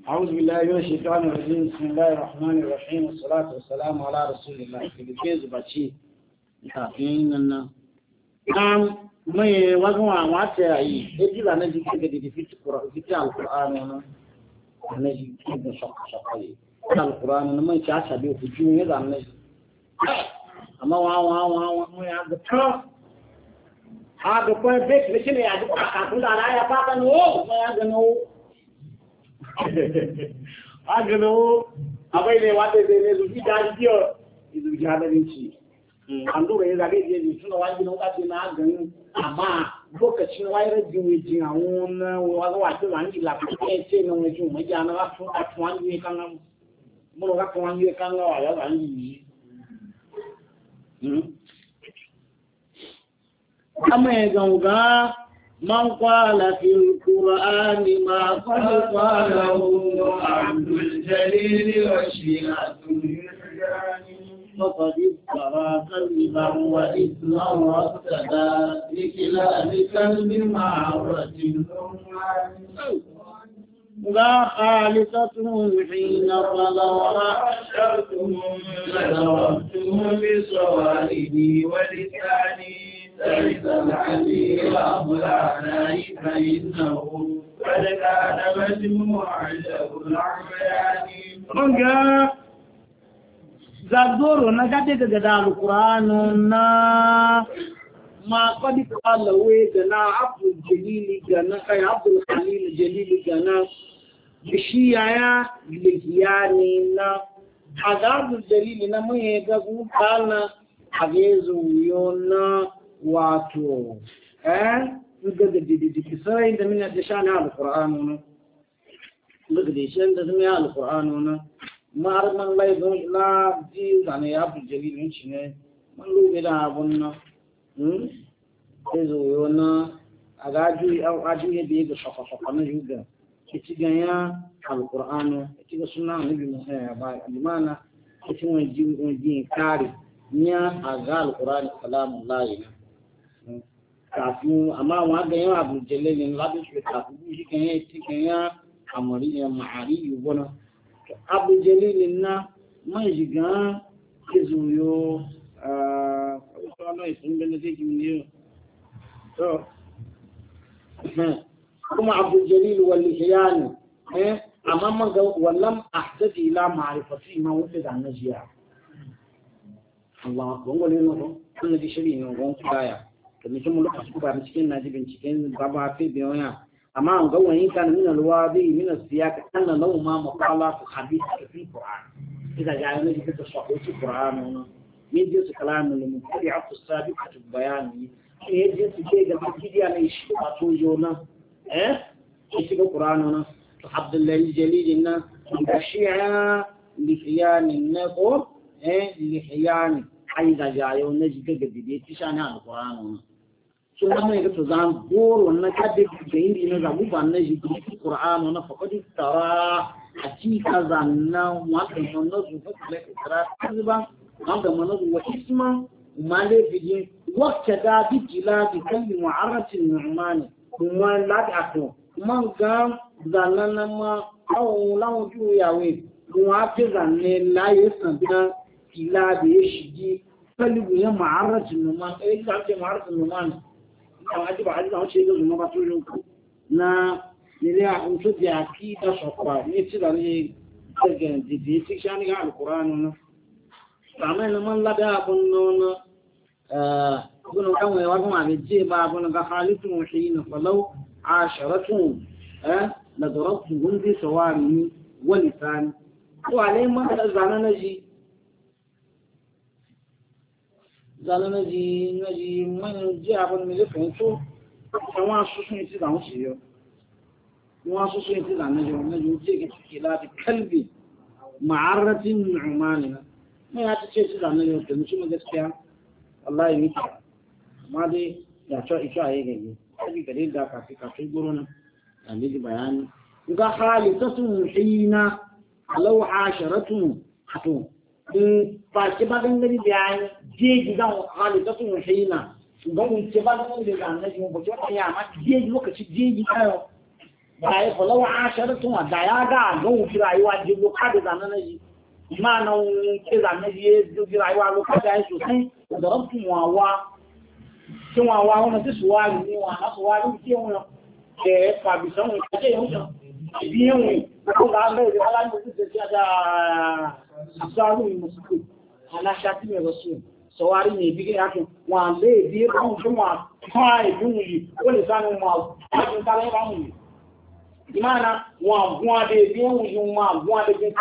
أعوذ بالله من الشيطان الرجيم بسم الله الرحمن الرحيم والصلاة والسلام على رسول الله كيف باتشي كافيننا نعم ما يوازوا واتي يجي لنا دي كده في القرآن هنا نجي كده شق القرآن ما يشاش بيه في جون هذا نجي أما واو ما يعرف هذا كل بيت بيشيل يعرف كل على يا بابا نو ما يعرف نو agano abai ne wata zai ne zuci da jiyo zuci hadarin ci an dora ya zage je tuna wani nan kace na ganin amma lokacin wayar jiwi jin awon wani wata wani la ke ce nan wani mu ja na fu atwan ni kan mu ga twan ni kan wa ya ran yi amma ganga من قال في القرآن ما قد قاله عبد الجليل وشيعة فقد افترى كذبا وإثما وارتدى بكلاب كلب معرة لا خالصة حين فلو أحشرتهم لضربتهم بصوائدي ولساني ليس الحديث أمرنا فإنه قد كان مجموعا له العميان زادورو نجاتي كذا القرآن ما قد قال ويجنا عبد الجليل جنا كي عبد الخليل الجليل جنا بشيعة لهيانينا عبد الجليل نما يجاكو قالنا عجيزو يونا واتو نقدر دي سرين ده من الدشان على القرآن نقدر شان ده من على القرآن ما أعرف من لا يدون لا دي يعني عبد الجليل نشنه من لو بيدا أبونا ezo yona agaju au aju yebe ga shafa na juga kitiga ya alqur'ano kitiga sunna nabi muhammad ba imana kitin wajin kare nya aga alqur'an kalamullah kafu amma wa ga ya abu jalal labi shi kafu shi kan ya tikan ya amari ya ma'ari yubona abu jalal na mai jiga ezo yo Allah sun gane zai gini to kuma Abdul Jalil wal Hiyani amma man ga wallam ahdath ila ma'rifati ma wuce da najiya Allah gongo ne no kun ji shiri ne gon kaya to ne kuma lokaci ku ba cikin naji binciken baba fi biyoya amma an ga wani kan min alwadi min asiyaka anna law ma maqala fi hadith fi Qur'an idan ga ne ji ta sahih fi Qur'an من جنس كلام المبتدعة السابقة البيان من جنس شيء قبل كده أنا يشوفه جونا يشوف القرآن عبد الله الجليل إنه الشيعة لحيان النقر لحيان أيضا جايو نجد جديد تشان على القرآن شو لما يقول زان دور ونكذب بين إنه ربو بانجي في القرآن فقد ترى حقيقة زاننا وما نزوج فكرة ترى كذبا عند منظر واسمه ما لفظ وكذا بجلاد كل معرة النعمان وما لا تعرفه من قام زاننا ما أو لا وجو ياوي وعكذا لا يسمع كلاب يشجي كل معرة النعمان إيش عارف معرة النعمان عجيب عجيب هو شيء لازم ما بتقولون نا نلاقي وجود أكيد شقة يصير عليه كذا دي تكشاني على القرآن فعملنا من لدى بنون بنو كم يوازم على الجيبة بنو كخالتهم حين فلو عاشرتهم لضربتهم بسوارهم ولسان وعليه ما زالنا نجي من جاب من الفنسو كما سوسن يتدعون شيء ما سوسن يتدعون نجي جيك كلاب كلبي معرة النعمان ما يعطي شيء زانه يوم تمشي من دسكيا الله يميت ما دي يعطي إيشا هيجي هذي كريم دا كافي برونا عندي بيان يقول خالصة حين لو عاشرتهم حتو فاستبادن لي بيان جيجي دا خالصة حين يقول استبادن لي بيان نجيم بجوا يا ما جيجي لوك شيء جيجي كايو ai fa law asharatu wa da ya ga don fi rayuwa jibo kada zanan ji ma nan ke zanan ji ji rayuwa lokacin ai sosai da rabbu wa tí wọ́n wá wọ́n tí ṣùwárí ní wọn àṣùwárí tí wọ́n jẹ́ pàbìsánwò ìpàjẹ́ ìhúnjẹ́ ìbí ẹ̀wọ̀n ó bá mẹ́rin aláàrùn tí tẹ́ sí àjá àṣùwárí ìmọ̀síkò aláṣà tí mẹ́rọ sí ṣọwárí ní ìbí kẹ́yàtọ̀ wọn lè bí ẹ̀kùn tí wọ́n fún ìbí yìí ó lè sánú wọn láti tàbí ẹ̀wọ̀n yìí ìmáàna wọn gún adé bí ẹ̀wọ̀n yìí wọn gún adé bí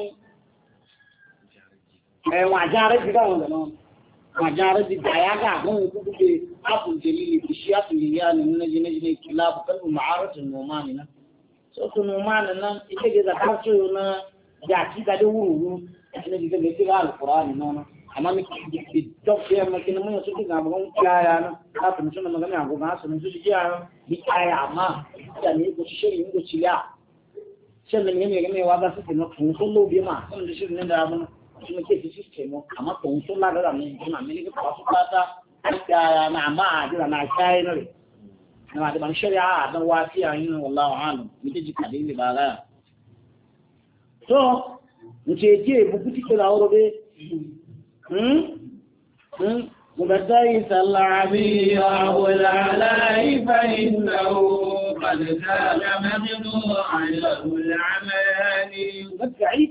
ẹ̀wọ̀n àjá rẹ̀ bí majara di daya ga gun ku kuke abu dalili bishiyatu liyani na jine kilabu kalbu ma'aratun nomani na so to nomani nan ita ga zakar so na ya ki da wuru ina diga ga tira alqur'ani nono amma mi ki dokte amma kin mun su diga mun kaya na ka tun sun magana go ga sun su jiya bi kaya amma da ne ko shirin go ciya shin ne wa ga su ne kun kullu bi ma sun da shirin da abun kuma ke fi sistemo amma kun sun la da ne kuma me ne ko su fata ya na ma da na kai ne na da ban shari'a dan wasiya yin wallahi alam miji ji kadin ba ga so muke je bu kuti da wuro be مبدئ العبي أبو العلاء فإنه قد كان مجموعا له العماني مبدئ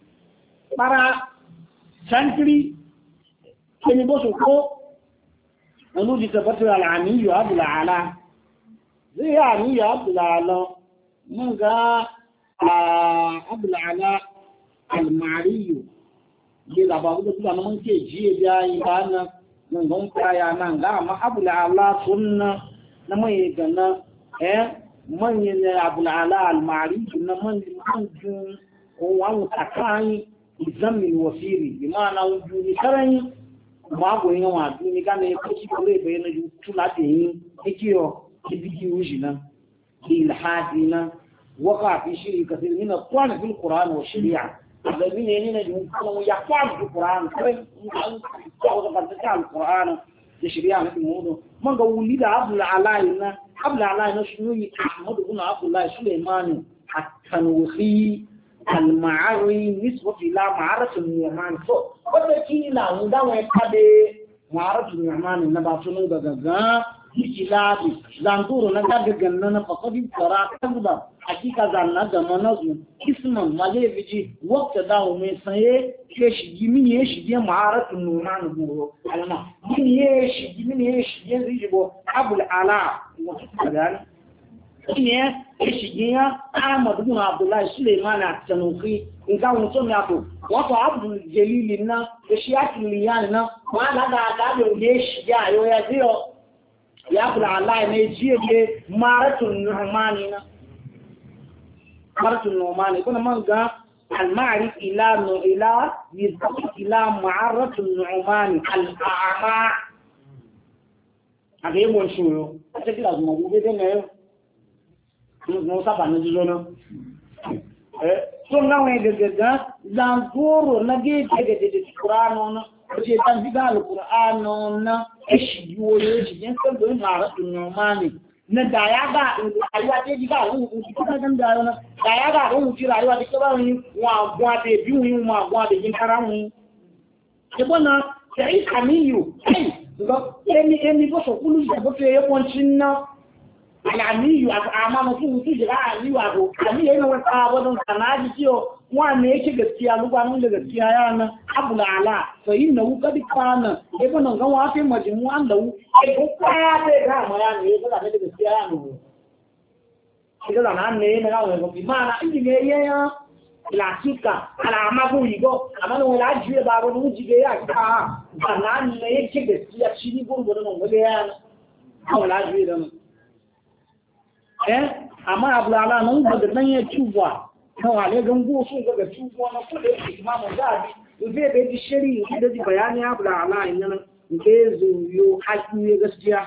para sankiri kini bo ko anu di tabatu al-ami abul ala zai ami abul ala mun ga abul ala al-mari bi da ba ku da mun ke ji ya yi bana mun gon kaya nan ga ma abul ala sunna na mai gana man ne abul ala al-mari na man jun ko wa mutakai examine wasiri imana ujuni karani mago yin wa duni game ko ci ko le bayana ju tulate yin ikiyo kibigi ujina ilhadina waqa fi shirk kathir min al-qur'an fi al-qur'an wa shari'a alladhi ne ju ko ya fa al-qur'an kare an ko da ta al-qur'an da shari'a ne mu man ga wulida abdul alaina shinu yi ahmad ibn abdullah sulaiman at-tanwihi المعاري نسبة إلى معارة النعمان وتكيلا ودعوة كده معارة النعمان النباتون غغغا إجلابي زندور نغغ جنن فقد ترى كذبا حقيقة زننا زمانه اسما مالي بيجي وقت داو من سنه يشجي من يشجي معارة النعمان بورو علما من يشجي زيجبو أبو العلاء وكذا ne shigiya Ahmad ibn Abdullah Sulaiman at-Tanuhi in ga mutum ya to wato Abdul Jalil na da Shiyatul Liyan na wala da ne shiga yo ya jiyo ya kula Allah ne jiye ne Maratul Nu'mani na Maratul Nu'mani kuma man ga al-ma'rif ila ila Ma'aratul Nu'mani al-a'ma age mon shuyo ta kila mu gobe ne no saba na jizono so ngawe gaga zangoro na gege de Qur'ano na je tan diga al-Qur'ano na eshi yoyo shi yen kan do mara tunnomani na da ya ga aywa te diga lu ku ka dan da na da ya ga ru ti rayuwa de ba ni wa gwa de bi wi wa gwa de jin karamu e bona sai kamiyu go eni bo so kulu je bo fe e ponchinna alamiyu amama su jira aliyu abu aliyu yana wata wadon sanaji ciyo wane yake gaskiya lugwanin da gaskiya yana abu da ala to yin na wuka duk kana ya fi nan gan wafe majimu an da wu ya ko kwaya zai gama ya ne ya fi da gaskiya ya nuna shi da na ne na gawa ya gobi mana inda ne ya ya lasika alama ko yi go amma ne wala jiye ba wani wujige ya ka sannan ne yake gaskiya shi ni gurgurun nan wale ya na wala jiye da mu amma abulala nan ba da nan ya tuba kan wale gango so ga tuba na kula da imamu zabi to zai bai di shari da di bayani abulala nan ke zuyo haƙi gaskiya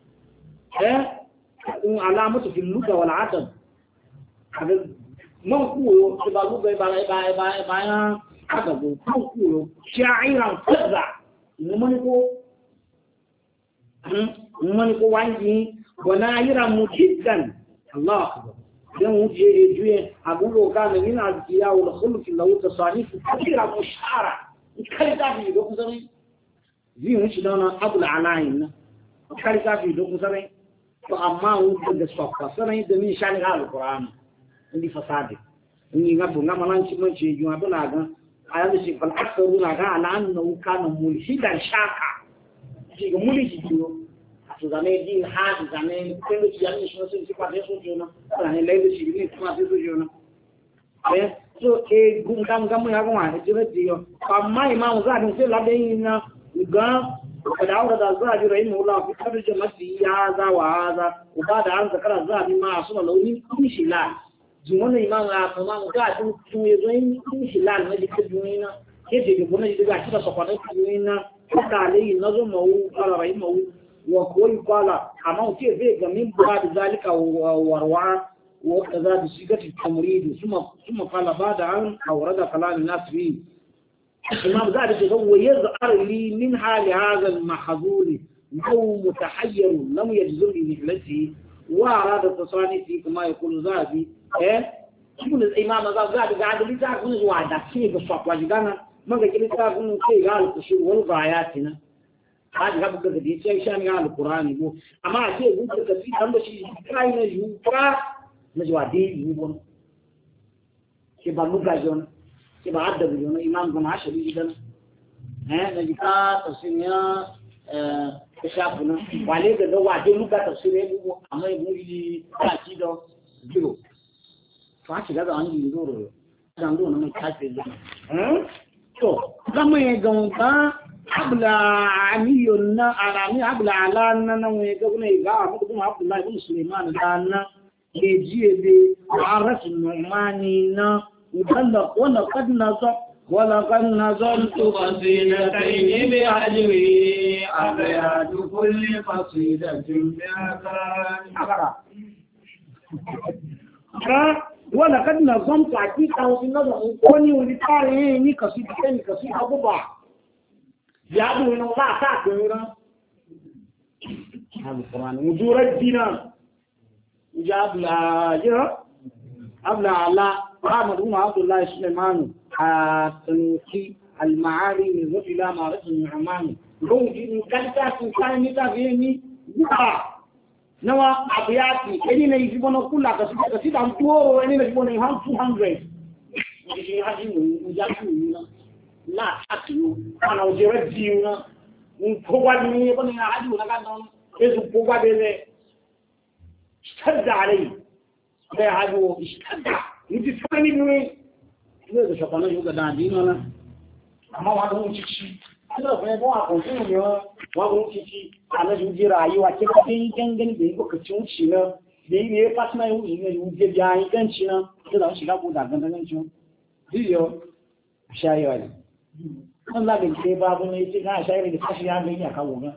in alamatu fil luga wal adab hada man kuyo ba lu bai ba haka go kan kuyo sha'iran kaza mun ko wangi wana yira mujiddan Allah يوم جيه أقوله كان من الأذكياء والخلق له تصانيف كثيرة مشهورة كل كافي دوك زمين زي مش دانا أبو العناين كل كافي دوك زمين فأما هو بده صفقة سنة دمين شان قال القرآن عندي فساد إني نبغى نعمل شيء من شيء جوا بناعا أنا شيء فالأكثر بناعا على أنه كان ملحدا شاكا شيء ملحد زمان دين حاد زمان كل شيء يعني شو نسوي سبعة يسوجونا أنا ليه شيء بني سبعة يسوجونا إيه so gum gam ya gwa jira jiyo amma imam zadin sai ladaina ga da da zadi rahimahullah fi tarjamati ya za wa hadha ubada an zakara zadi ma asuna launi shila jumana imam a kuma ga tun yazo yin shila ne da duwina yake da gona da ga kida sokwana duwina da alai nazo mau qala rahimahu wa qul qala amma ce zai ga min ba da zalika warwa وكذا بصيغة التمريض ثم قال بعد أن أورد كلام الناس فيه الإمام ذلك هو يظهر لي من حال هذا المحظول هو متحير لم يجزم بمثلته وأراد التصاني فيه كما يقول ذهبي يقول الإمام ذلك قاعد لي تعرفون الوعدة كيف الصف واجدانا ما قلت لي تعرفون كيف قال التشير والغاياتنا هذا قبل قد شيء شان قال القرآن يقول أما شيء يقول كثير هم شيء كاين يوفا نجوا دي يبون كيف لغة جون كيف عدد جون إمام كم عشرة جدا نجيكا تفسيرنا كشافنا وعليه ده واحد لغة تفسيره أما يقول لي كذا جيرو فاش هذا عندي يدور عنده أنا متحسس تو كم يجون كا قبل عمينا عمي قبل علاننا نويجون يجا مقدم عبد الله بن سليمان دانا يجيب عرس النعمانينا وبلغ ولقد نظرت قصيدتين بعجوي أبيات كل قصيدة ولقد نظمت عكيكا وسنظم كوني ولتاريني قصيدتين قصيدة ببع جابوا من الله تاكونا هذا القرآن وجور الدينا جاب لا أبلى على محمد بن عبد الله سليمان التنوخي المعالي من رجل معرفة النعمان لو كان متفهمي نوى أبياتي إني نجيبون كلها كسيد عم تورو إني نجيبون يهم 200 مجيء هذه مجاكونا لا أكلوا أنا وجرت ديونا نقوى دي بني هذه ولا كانوا يسوع قوى دي اشتد عليه ده هذا اشتد يجي ثاني مني ليه شغلنا يوجد عندنا ولا ما وعدهم شيء هذا فهموا أقولون يا وعدهم شيء أنا جوجي رأيي وأكيد كان بيجو كتير شيء بيجي يفاس ما يوجي جاي كان شيء كذا شيء كابو دعنا شيء ديو شاي ولا الله بيجي بابو نيجي كان شاي اللي كاشي يعني كابونا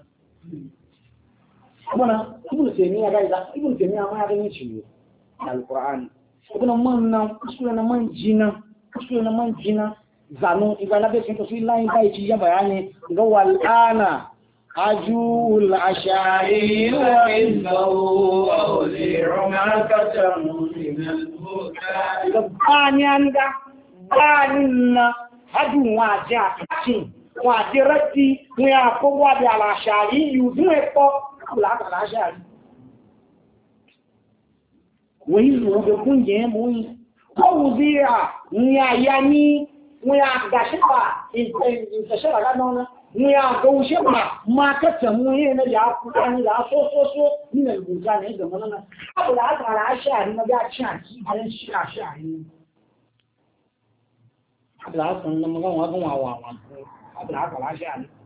أنا ابن تيمية قاعد ابن تيمية ما يعرفني شيء القرآن ابن من كسرنا من جنا زانو إذا لبس كنت في الله إنتهي شيء بيانه هو الآن أجول العشائر وإنه أوليع ما كتم من البكاء بانينا هدو واجاتين واجرتي ويأخذوا على العشائر يدوه láti aláṣà rí wọ́n yìí wọ́n bẹ fún jẹ́ mú yìí kọ́wù sí à ní àyà ní wọ́n yà gàṣẹ́pà ìtẹ̀ṣẹ́lá lánàá ní àgọ́wùṣẹ́pà máa kẹta mú yìí ní yà fúnra ní yà sọ́sọ́sọ́ nínú ìgbòjá ní ìgbòmọ́ náà láti aláṣà rí náà bí a ṣe àti ìbẹ̀rẹ̀ ṣe àṣà rí láti aláṣà rí náà wọ́n wọ́n àwọn aláṣà rí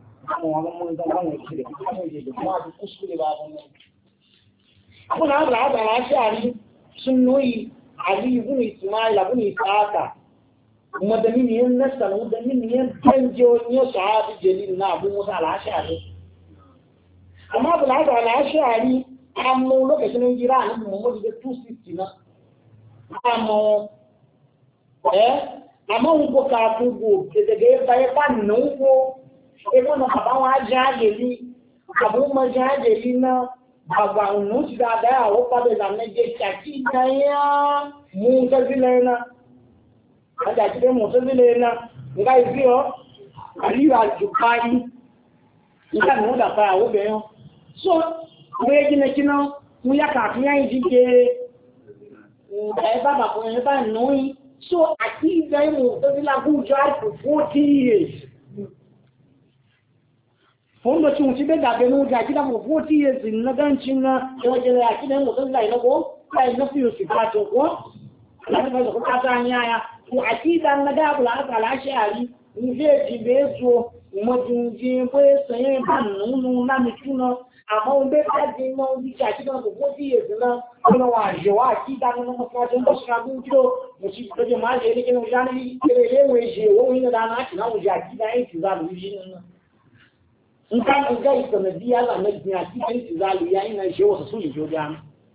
Abun Abla Ashari Sunui Ali ibn Ismail ibn Isaka Madaniyan Nasr Madaniyan Tanjo ne sahabi jalil na Abu Musa al-Ashari amma Abla Ashari amma lokacin jira ne Muhammad da 260 na amma amma ko ka tugo daga bai ban nan ko ebo na baba wa jajeli abu ma jajeli na bàbá òun ti dáadáa àwọn pàdé ìlànà jẹ́ kàkí náà mú tẹ́sílẹ̀ náà àjàkídé mú tẹ́sílẹ̀ náà nígbà ìfí ọ́ àríwá àjùkáyí nígbà ní wọ́n dàpá àwọn obìnrin so wọ́n yé jìnà mú yá kàfí yá ìdíje ẹ̀bá bàbá ẹ̀bá ìnáwí so àti ìgbà ìmú tẹ́sílẹ̀ agúnjọ àìkú 40 years fún da cin bai da bai nuja gida mu 40 years na gancin na wajen ya kidan mu sai na go sai na fiye su fato ko na ga ko ka ta nyaya ko akida na da bula ta la shari ni je ji bezo mo junji bo sai ban nunu na mi tuno amma on be ta ji mo di ja kidan ko 40 years na ko wa je wa akida na mo ka jon ko sha bu jo mo ci ko je ma je ni ke no jani ke le we je wo ni da na ci na mo ja akida ai ti za lu ji na in kan in ga sanadiya la na duniya cikin izali yayin nan shi wasu sun jo da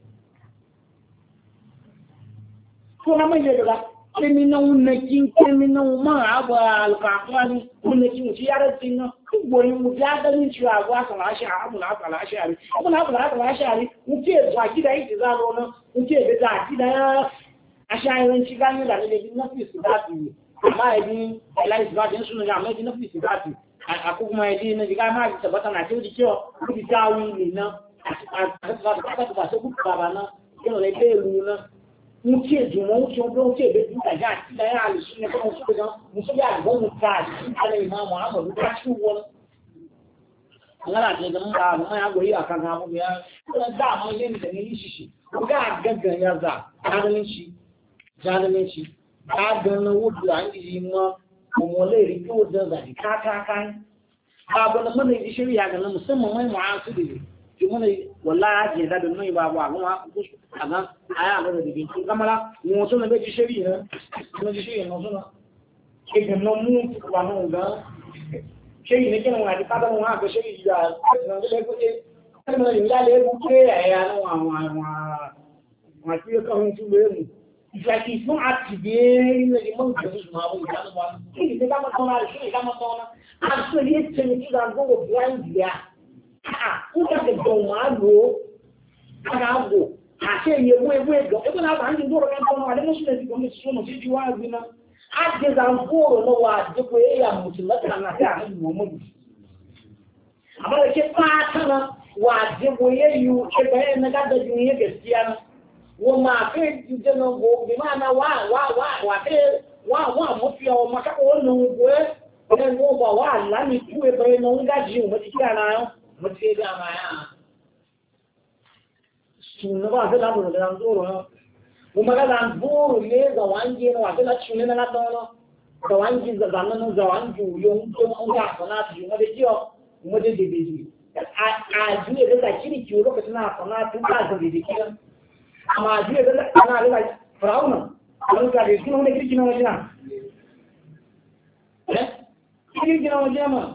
ko na mai da keminan nakin keminan ma aba alqaqani mun kin ci yaran tin no goyin mu ya da ni ciwa ba san ashi abu na fala ashi ari abu na fala ashi ari mu ce zuwa gida yi izalo na mu ce da ta gida ashi ayi ci ganin da ne na fi su da su amma idan Allah ya ba sun ga mai na fi su da su aku kuma yaji na diga ma ta bata na ce cewa ku ta wi na ba so ku ba na kino le belu na mu ce ju mu ce do ce be ta ga ti da ya ali ne ko su ga mu so ya go mu ta ala imam Muhammad ta ci won ngala ce da mun da mun ya goyi akan ha mu ya da ma yin da ni shi ga gaggan ya za jalamin shi ka ga na wudu an yi ma kuma lairi ko da zai kaka babu na mana yi shirya ga musamman mai mu'asu da ki mana wallahi je da nan babu a kuma aga aya da bin kun kamala mu so na be shirya na ji shirya no so na ke ga no mu wa no ga shirya ne kenan wa da kada mu ha ga shirya na da ko ke kana yin da le ku ke ya no wa ki ka hun tu le mu Jaki fún àtìgbé ilẹ̀ ìmọ̀ ìjọsùn àwọn ìdánimọ̀ kí ní ṣe dámọ́ tọ́nà àríṣẹ́ ìdámọ́ tọ́nà àṣírí ní tẹ́lẹ̀ tí wọ́n gbọ́wọ́ blind yà ń kẹ́kẹ́ jọ máa lò ó ara àgbò àṣẹ ìyẹ̀wò ewé ẹ̀gọ́ ẹgbẹ́ náà bá ń dín gbọ́rọ̀ kan tọ́nà àdémọ́sílẹ̀ ti gọ́mẹ̀ sọ́nà sí ti wá ẹgbẹ́ náà àjẹsà ń gbọ́rọ̀ lọ́wọ́ àdékò ẹ̀yà mùsùlùmí àti àhẹ́lù mọ́mọ́dù àmọ́ ẹ̀ṣẹ́ pàtàkì wà àdékò ẹ̀yù ẹgbẹ́ ẹ̀ mẹ́gàdẹ́jú ní ẹgbẹ́ sí wọ́n máa fẹ́ jíjẹ́ náà gbò bí máa náà wà fẹ́ wà mọ́ fi ọmọ kápọ̀ wọ́n náà gbò ẹ́ wọ́n bọ̀ wà láàrín tú ẹbẹ̀rẹ̀ náà ń gájì wọ́n ti kí ara yán wọ́n ti ẹgbẹ̀ àmà yá ṣùgbọ́n wà fẹ́ lábùrù lẹ́nà tó rọ̀ náà wọ́n máa gádà bóòrò lé zàwáńjẹ́ náà wà fẹ́ láti ṣùgbọ́n náà látọ́ náà zàwáńjẹ́ zàzànà zàwáńjẹ́ yóò tó ń gbà àfọ̀nà àti wọ́n dé tíọ́ wọ́n dé dèdè jù àdúyẹ̀ lẹ́sà kiri kí olókè náà àfọ̀nà àti wọ́n dà dèdè kí amma jiya da ana rila farauna wani kare suna wani kirki na wajena kirki na wajena ma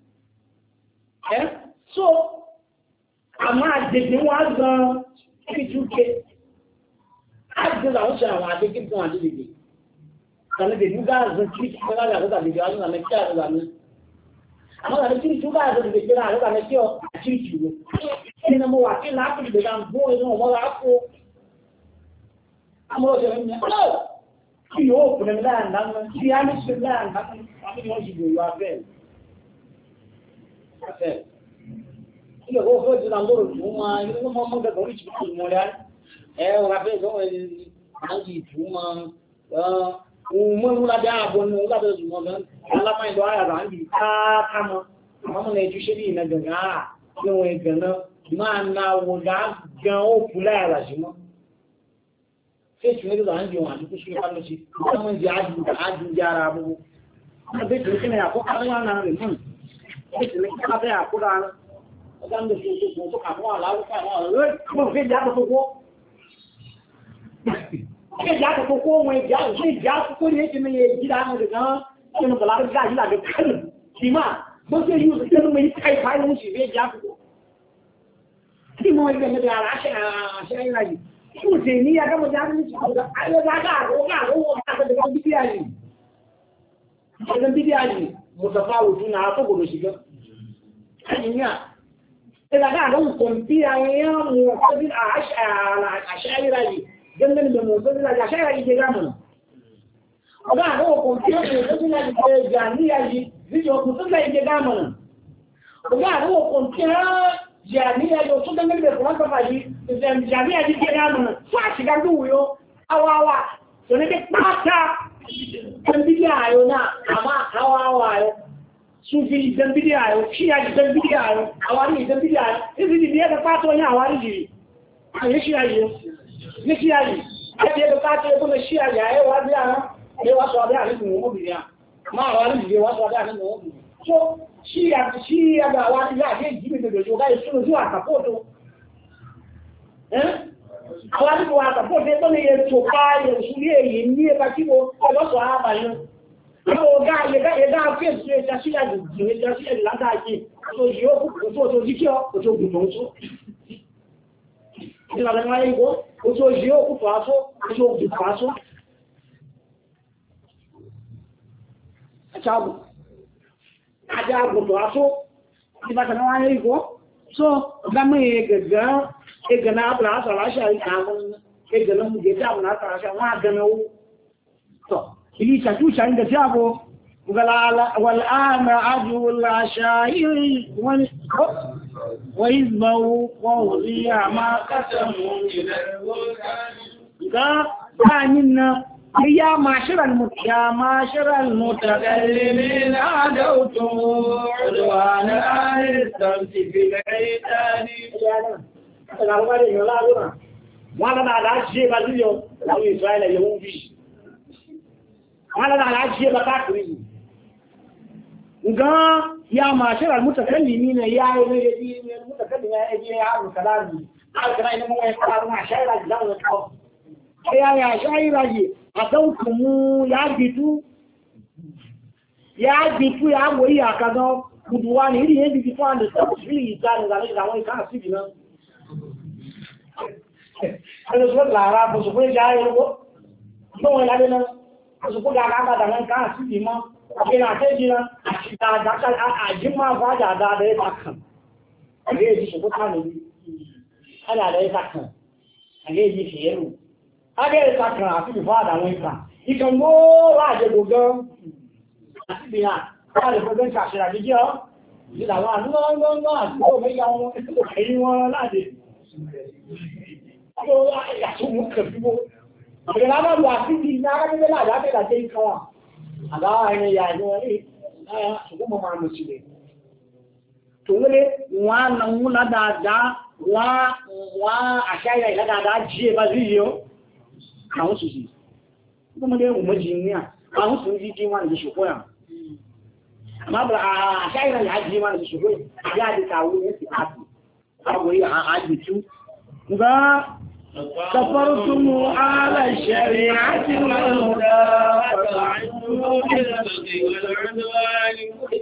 so amma jirgin wazan kirki ajiyar zawon sharawa a cikin kuma jirgin sannan da yuga zan kirki na gaga da jirgin wani na kira da zanen amma da kirki yuga zan da kira da na kiyo a kirki ne ina mawaƙi na haƙi da zan buwa zan mara haƙo àmọ́ ọ̀sẹ̀ rẹ̀ ní ọ̀ kí yóò kùnrin láàrín tí a ní ṣe láàrín àmì wọ́n ṣe gbèrò afẹ́ ilẹ̀ ó fẹ́ jùlọ lóòrò tó máa ilé wọ́n mọ́ gẹ̀gẹ̀ orí ṣùgbọ́n ìmọ̀ rẹ̀ ọ̀rọ̀ afẹ́ ìgbọ́n ẹni àti ìtumọ̀ ohun mọ́ ìmúlá bí ààbò ní ọlọ́dọ̀ ìjùmọ̀ gan alámà ìlú ara rà ń yìí káàkámọ́ àmọ́ mọ́ ẹjú ṣe bí ìnà gẹ̀gẹ̀ àà ní wọn ìgànnà máa na wọ́n gan ó kú láyàrá jùmọ́ sai shi ne da hanji wa duk shi kallo shi kuma mun ji ajin jara abu kuma bai tuni ne ko kan yana nan mun sai ne ka ta ya kula na dan da shi ko ka ko ala ko ko sai ja ko ko sai ja ko ko mai ja sai ja ko ne ke mai gida mu da kan ne bala ga ji da kan shi ma ko sai yi su mai kai kai mun shi sai ja ko shi mu ne da ala shi shi ne Kúùsì ní agbẹ́mọ̀ jáde ní ṣùgbọ́n ayọ́dága àrọ́wọ́ àgbẹ̀dẹ̀gbọ́n bíbí àyè. Ọjọ́ bíbí àyè, Mùsàfà òtún náà tó gbòrò ṣìgán. Ẹ̀yìnyà, إذا قاعد كومبيا يوم وقبل أشعري جنن بموجود أشعري جامنا وقاعد كومبيا موجود جانية فيديو موجود جامنا وقاعد كومبيا جانية يوصل جنن بفلان كفاجي جانية جامنا فاش قالوا يو أوا سنة باتا تنبيا يونا أما أوا Sufi zambidiayo, Shia zambidiayo, awari zambidiayo. Hizi ni yeye pato ya awari ji. Ni Shia hiyo. Ni Shia hiyo. Yeye pato ya kuna Shia ya yeye wazi ana. Yeye watu wa ni muumini. Ma awari ji watu wa ni muumini. So Shia ga awari ya yeye jibi ndio joga sunu zua kapoto. Awari kwa kapoto ndio ni yeye tokai ya shule yeye bakibo watu hapa hiyo. Ọ̀gá ẹ̀dá fèsì ẹ̀dásílẹ̀ ìdásílẹ̀ látàájí tó yíó tó jíkí ọ̀ tó gùn tó ń tó. Ìlànà ayé ìgbó, ó tó yíó kúfà tó gùn fà tó. Ẹ̀ṣàbù, ajá gùn tó tó, ìbátà ayé ìgbó, tó gámọ́ ẹgẹ̀gẹ̀ náà bùrá sọ̀rọ̀ṣà ìkàwọn ẹgẹ̀gẹ̀ mú gẹ̀ẹ́jà bùrá sọ̀rọ̀ṣà wọ́n àgẹ́mẹ́ owó. Ili chatusha inda chabo wal'ana ajul ashairi وإذبوا ووضيع ما قسموا من الوكان قال يا معشر المتكلمين عدوتم عدوان أهل السمت في العيتان وانا على الشيء بذيو لو إسرائيل يهودي وانا على الشيء بكاكري ga ya mashar al-mutakallimin ya yi al-mutakallim ya yi ya kalami alkana ina mun ya fara ma shaira da zamu kawo ya shaira ji adaukum ya bitu ya goyi akaga kuduwani iri yebi bitu da tafsiri dan da wani kana sibi nan ana so lara ko so ko ya yi ko wala dena so ko ga ga da nan kana sibi ma ina ta jira a jima ba da ya takan a ga yi shi kuka ne ana da ya takan a ga yi shi yaro a ga yi takan a fi ba da wani ka ikan gora da dogon a fi biya ba da dogon kashira da jiya yi da wa nuna ko mai yawon kai wani lade ko ya su muka fi bo a ga na ba a fi na ga da lade da ta yi kawa Allah ne ya yi wani ya kuma ma musu ne to ne wannan muna da wa a shaya ila da jiye ba ziyo ka musu shi kuma dai mu jinya ka musu ji ji wani shi koya amma ba a shaya ya ji wani shi koya ya da kawo ne su afi agoyi a ajitu ga كفرتم على الشريعة والهدى وطعنتم بالبغي والعدوان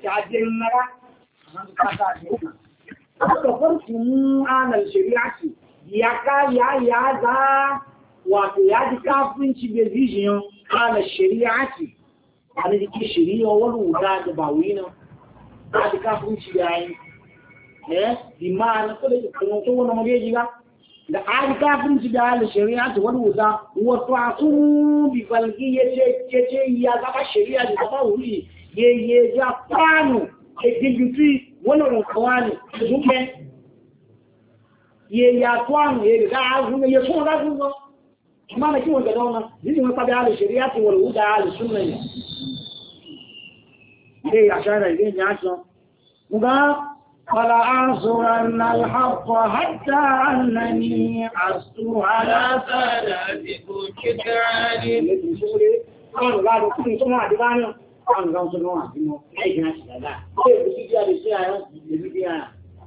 كفرتم على الشريعة يا ذا ويا كافرين بفيجن على الشريعة على ذيك الشريعة والهدى باوينا هذا كافرين يعني بمعنى كل كنتم نمجيجا da an kafin ci da halin shari'a ta wani wuta wato a sun bi falgi ya ce ya zaba shari'a da zaba wuri ya ja kwano ya digiti wani rinkawa ne da zuke ya kwano ya riga a zuwa ya so za su zo kuma na kiwon ga dauna zai wata da halin shari'a ta wani wuta halin sunna ne ya shara ya ya so ga فلا أنصرن الحق حتى أنني عصت على ساداتكم كتعاني قالوا كل سماع دبانا قالوا سماع دبانا أي ناس لا كيف تجي على الشيء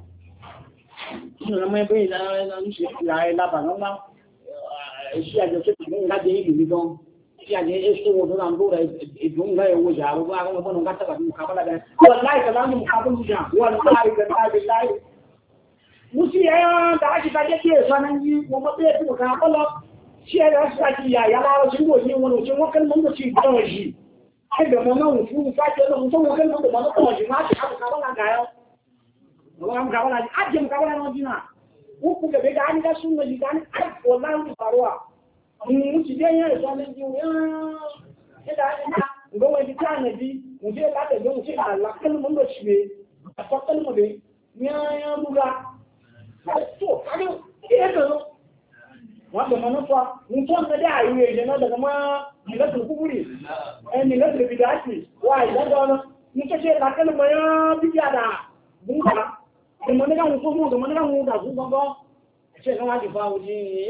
لما يبين لا نشوف لا بنا الشيء اللي شفته لا جاي بدون يعني ايش هو ده عمره الجون لا يوجع وبقى هو بنو قاعد تبع مقابله ده والله كلام مقابله وجع والله كلام بالله مشي يا داعي كده سنني وما بيت مقابله شيء راسك يا لا شنو شنو كان من شيء توجي هذا ما هو شو فاكر انه هو كان من توجي ما حد مقابله قاعد Ngam ka wala ajin ka wala no dina uku ga bega ani da sunna ji dan ai wallahi faruwa mun ci den ya so ne ji ya da ina ngo wani ta na bi mu je ka da mu ce Allah kan mun do shi a fakkan mu be ya buga to kaga ke da wanda manufa mun ton da da yi ne daga ma milatul kuburi milatul bidati wa idan da wannan mun ce la kan ma ya biya da bunga kuma ne kan mu kuma ne kan mu da su gongo ce kan wadi fa wuji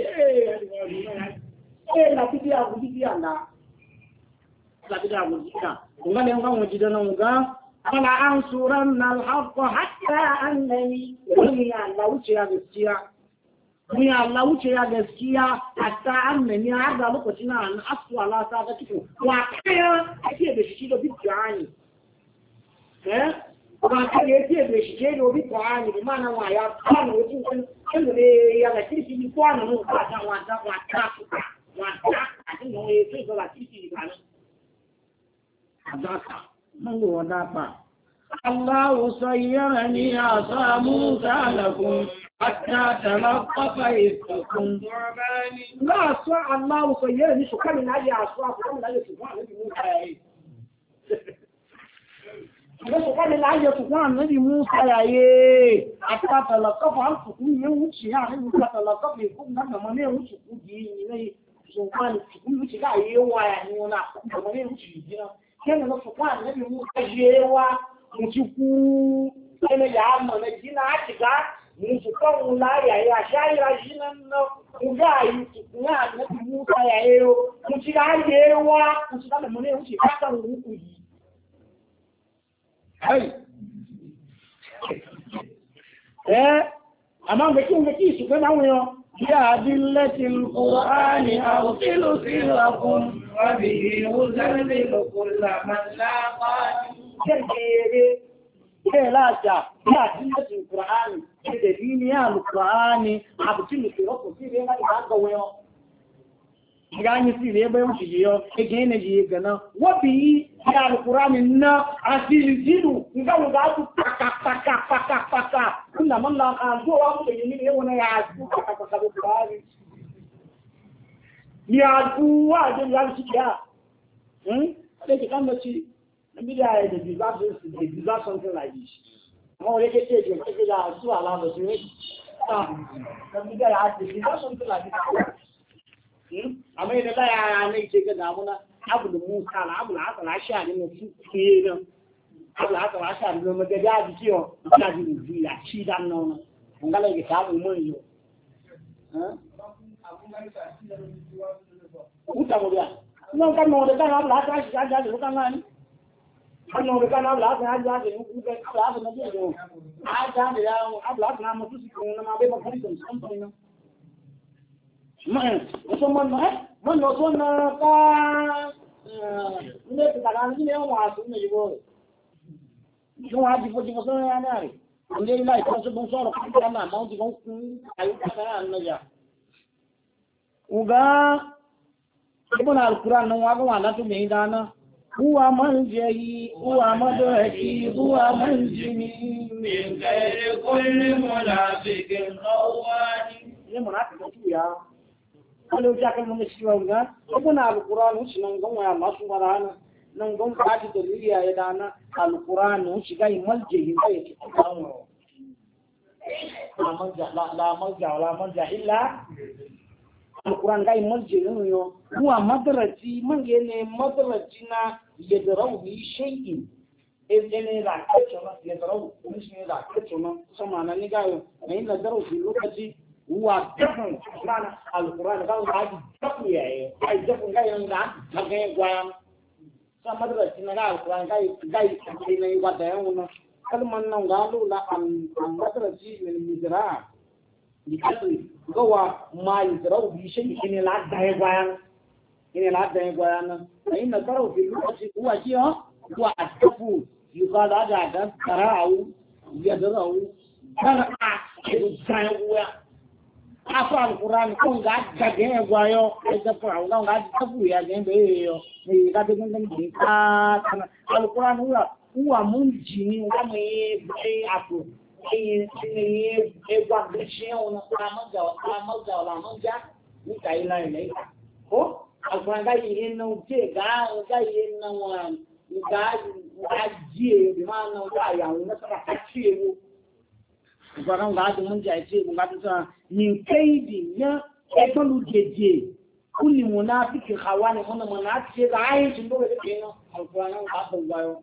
la biya na la biya mu ina kuma ne kan wuji da nan ga ana ansuranna al-haqq hatta annani wani Allah wuce ya gaskiya ni Allah wuce ya gaskiya hatta annani har da lokacin nan asu Allah ta ga cikin wa kaya ake da shi da bid'ani ba ka yake da shi ke dobi Qur'ani bi mana wa ya kana wajen kan ne ya ga kirki ni kwana mu ba ta wa ta a cikin ne sai ga kirki ba nan adaka man go da fa Allah sayyarani asa Musa lakum hatta talaqqafa istakum la sa Allah sayyarani shi kan naji asa kuma da shi ba ne Musa yayi Wasu kwanin la'ayyar tukun annabi Musa yaye a ta talakafa har tukun yin wuce ya hanyar ta talakafa ya kuma nan da mane wuce kuji ne sun kwani tukun wuce ga yi yawa ya ne wana da mane wuce yi gina kenan na tukun annabi Musa yewa wuce ku kenan ya amma na gina a shiga wuce kan wula yaye a shayira shi nan na kuga yi tukun annabi Musa yaye wuce ga yewa wuce ga da mane wuce kasan wuku yi Hey. Amma ga kin su kana wayo ya dillatil qur'ani awsilu sirakum wa bihi uzallilu kullaman laqa kirkire ke laja ya dillatil qur'ani da diniya alqur'ani abtilu sirakum fi ne ga wayo gani si ne bayan shi yo ke ne ji gana wabi ya alqur'ani na asilidu ngam ga su paka kuna manna ka zo wa mu yin ne wona ya su paka qur'ani ya duwa da ya shi ya da ke kan mace nabi da ya da disaster something like this amma wale ke ce ke da su ala ba su ne nabi da ya da disaster something like this amma idan da ya ne ce ga damuna abu da Musa na abu da haka na sha ne mu ke nan abu da haka na sha ne mu ga da ji yo ta ji ya ci dan nan ngala ga ta mu mun yo uta mo ya non kan no da kan abu da haka shi ga da kan nan kan no da kan abu da haka ga da ku ga abu da na je a da ya abu da haka na mu su ko na ma be ba kan san san nan eso man no son ka ne te kana ni ne wa su ne yo yo wa di fo so ya na ri ande ila ko so bon so ko ka na ma di ko ayu ka na na ya uga ibn al-quran no wa ga na to me dana huwa manjahi huwa madaki huwa manjini min ghairi kulli munafiqin khawani ne munafiqin ya wani wuce kan mun shi wanga kuma alqur'ani shi nan gon waya masu barana nan gon fadi da liya ya dana alqur'ani shi ga maljihi bai ci kawo la manja illa alqur'an ga maljihi yo huwa madraji man ne madraji na yadrau bi shay'in ne la kace yadrau shi ne la kace sama nan ni ga yo ne la daru shi lokaci huwa dafin mana alquran kan ga dafu yayi ai dafu ga yanga ga gwayan sa madrasa na alquran ga ne wa da yana kalman nan ga lula an madrasi min mizra dikatu gowa mai zrau bi shi ne la da gwayan inna qara'u fi lughati huwa jiha huwa dafu yuqala da qara'u yadrau qara'a yuqaya afa alquran ko ga gage gwayo da fa ga tabu ya ga be yo ni ga de ngam ni ka alquran huwa munjini wa me be afu egwa da shi yawon amazawala manja ni ka yi láì lẹ́yìn ko alfanga yi nan ce ga yi nan wa ga jiye bi ma nan ga ya na saka kace mu ba kan ga mun ja ce mun ga ta min kaidi ya ekolu jeje kulli munafiki khawani mun munafiki ga ayin tun do da kenan alfanga ga ban gayo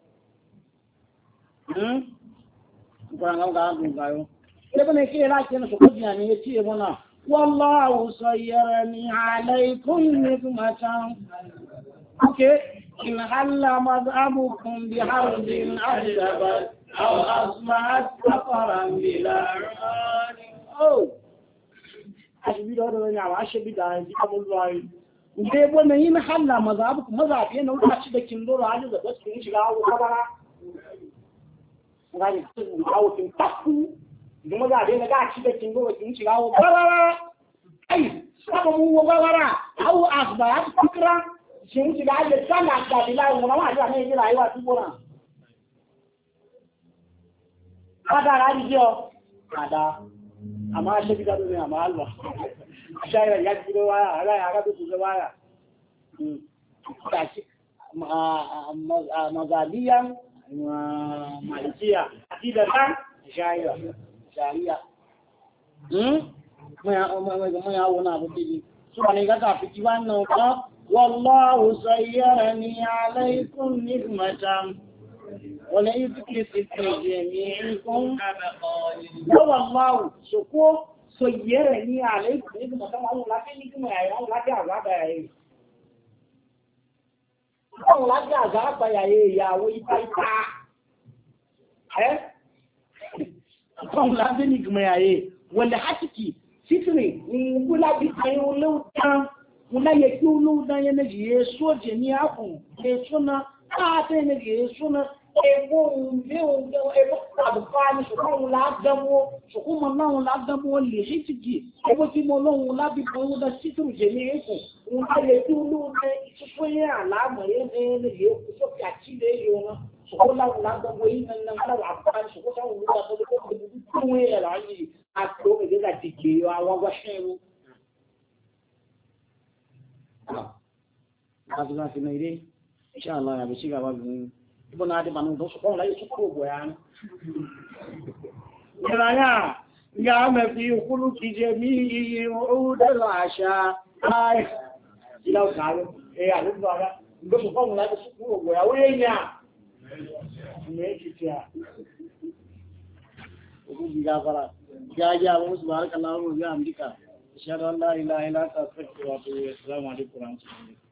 alfanga ga ban gayo sai bane ke la kenan su kujiya ne ya ce mana والله صيرني عليكم نقمة اوكي إن هل مذهبكم بحرب أجدبت أو أصبحت سفرا بلا عمان أشبه دور ونعم أشبه دور أبو الله وبيبو نين هل مذهبكم مذهبين ولا أشبه كندور عجزة بس كنش قاعدوا خبرا وقال يكتبوا قاعدوا تنتقوا kuma za a daina ga shi da kingo wa kin shiga wa barara ai saba mu wa barara au akhbarat fikra shin shiga da sana da bilal mu ma da ne ji rayuwa tukuna kada radio kada amma shi da ne amma Allah shayar ya ji waya ala ya ga su waya tashi mazaliyan malikiya akida ta shayar shari'a mai yawon abu ɗigi su ne ga tafi kiwan nan ba wallahu sayyarani alaikun nikmatan wani iziki sike jami'ikun wallahu su ko sayyarani alaikun nikmatan wani lafi nikma yayi wani lafi azaba yayi wani lafi azaba yayi yawo ita kan labe ni kuma yaye wanda hakiki sitri ni kula bi ayo lauta kula yake lauta yana jiye soje ni haku ke suna ta ne jiye suna ebo mbeo ebo abufani so kan la damo so kuma nan la damo le hitiki ebo ti mo lohun la bi ko da sitru je ni eko un ale ti lauta so ya la mo ye ne je so ka ti le yo na so la la damo yin nan la abufani so ko sa un la so ko tun ya la yi a ko ga ga dike yo awon gwa shewu ah ba fi mai dai insha Allah ya bi shiga ba ibo na de manu do so ko la yi su ko bo ya ya ya ma fi khuluqi jami'i uud al-asha ay ila ka ya lu ba do so ko la su ko bo ya we nya ne ki tia ya musu barakallahu ya amdika insha Allah la ilaha illa anta astaghfiruka wa atubu ilaik assalamu alaikum wa rahmatullahi